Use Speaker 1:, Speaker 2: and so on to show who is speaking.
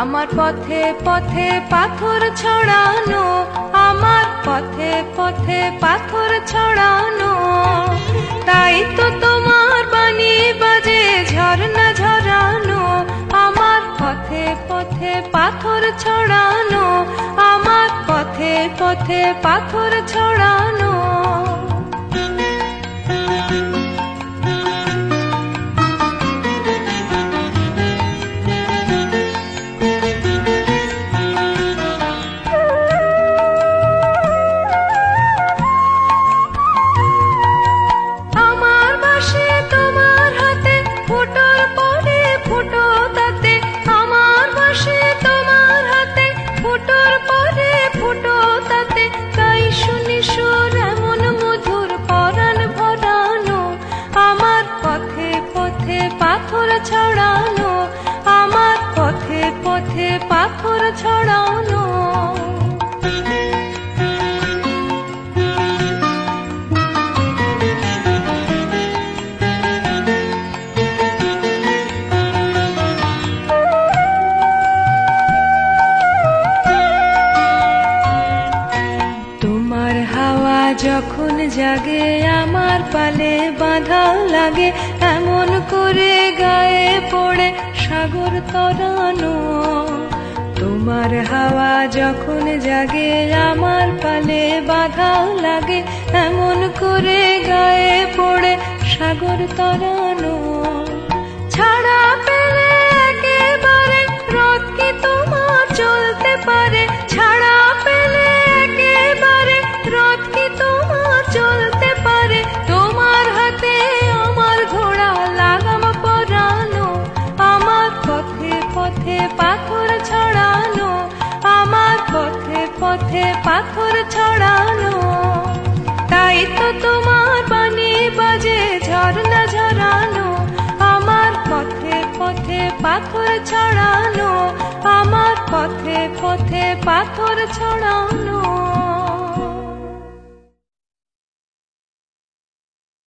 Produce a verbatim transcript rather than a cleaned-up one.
Speaker 1: আমার পথে পথে পাথর ছড়ানো, আমার পথে পথে পাথর ছড়ানো। তাই তো তোমার বাণী বাজে ঝরনা ঝরানো, আমার পথে পথে পাথর ছড়ানো, আমার পথে পথে পাথর ছড়ানো। পাথর ছড়ানো, আমার পথে পথে পাথর ছড়ানো। তোমার হাওয়া যখন জাগে আমার পালে বাঁধা লাগে, এমন করে গায়ে পড়ে সাগর তরানো। তোমার হাওয়া যখন জাগে আমার পালে বাঁধা লাগে, এমন করে গায়ে পড়ে সাগর তরানো। ছাড়া পেলে একেবারে রথ কি তোমার চলতে পারে, ছাড়া পেলে একেবারে রথ কি তোমার চলতে পারে। তোমার হাতে আমার ঘোড়া লাগাম পরানো, আমার পথে পথে পাথর ছড়ানো, আমার পথে পথে পাথর ছড়ানো। তাই তো তোমার বাণী বাজে ঝরনা ঝরানো, আমার পথে পথে পাথর ছড়ানো, আমার পথে পথে পাথর ছড়ানো।